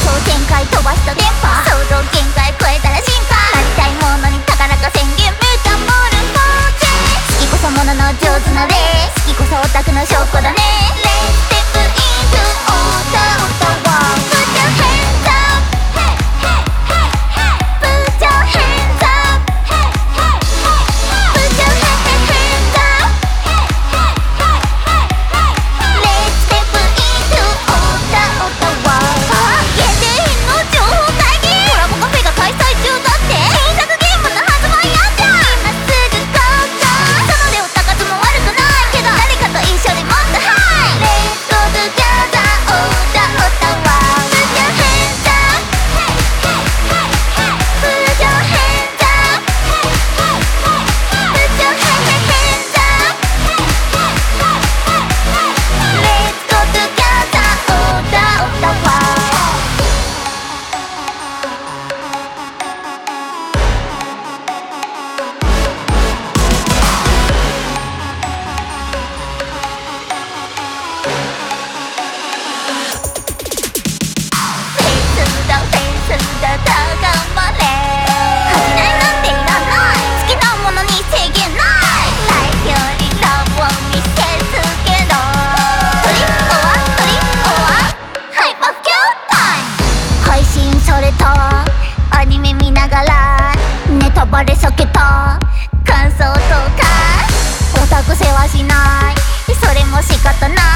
展開飛ばした電波、想像限界超えたら進化、なりたいものに高らか宣言、メタモルフォーゼ、好きこそものの上手な例、好きこそオタクの証拠だね。 Let's step into all the world, put your hands up, hey hey hey hey, put your hands up, hey hey hey hey, put your hands up, hey hey hey hey hey, let's step into all the world。 限定品の情報会議、コラボカフェが開催中だって、新作ゲームの発売やじゃん、今すぐゴーゴー、その手を高くも悪くないけど、誰かと一緒にもっとハイ、 Let's go together all the world, put your hands up, hey hey hey hey, put your hands up, hey hey hey hey, put your hands up, hey hey hey hey, let's go together all the world。フェスだ高まれ、恥じないなんていらない、好きなものに制限ない、ライフよりラブを見せつけろ、トリオアハイパーキュータイム、配信されたアニメ見ながらネタバレ避けた感想とか、オタク世話しない、それも仕方ない。